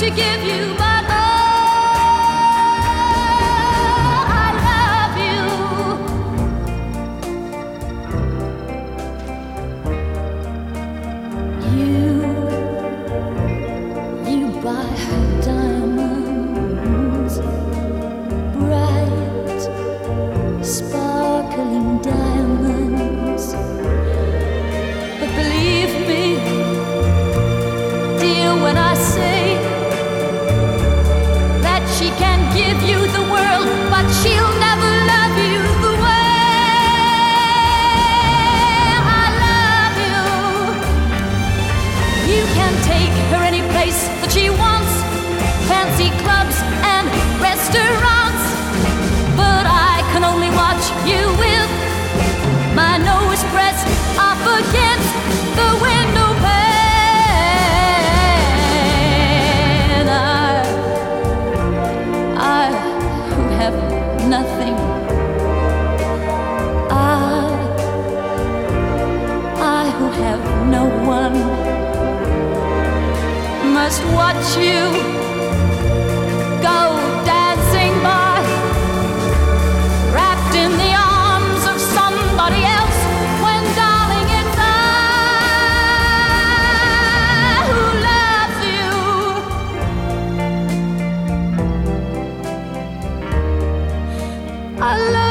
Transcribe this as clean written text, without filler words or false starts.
to give you, but oh, I love you. You buy her diamonds, bright, sparkling diamonds. But believe me, dear, when I say that she can give you the world, but she'll never love you the way I love you. You can take her any place that she wants, fancy clubs and restaurants, but I can only watch you with my nose pressed up against the window pane. I who have nothing, I who have no one, must watch you go dancing by, wrapped in the arms of somebody else, when darling it's I who loves you. I love